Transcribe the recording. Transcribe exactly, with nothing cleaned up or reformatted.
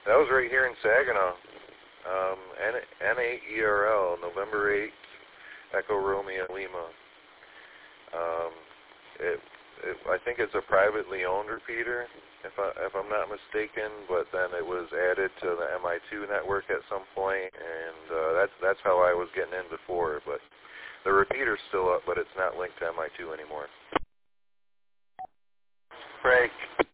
That was right here in Saginaw. Um, N eight E R L, November eighth, Echo Romeo Lima. Um, it, it, I think it's a privately owned repeater, if, I, if I'm not mistaken, but then it was added to the M I two network at some point, and uh, that's, that's how I was getting in before. But the repeater's still up, but it's not linked to M I two anymore. Right.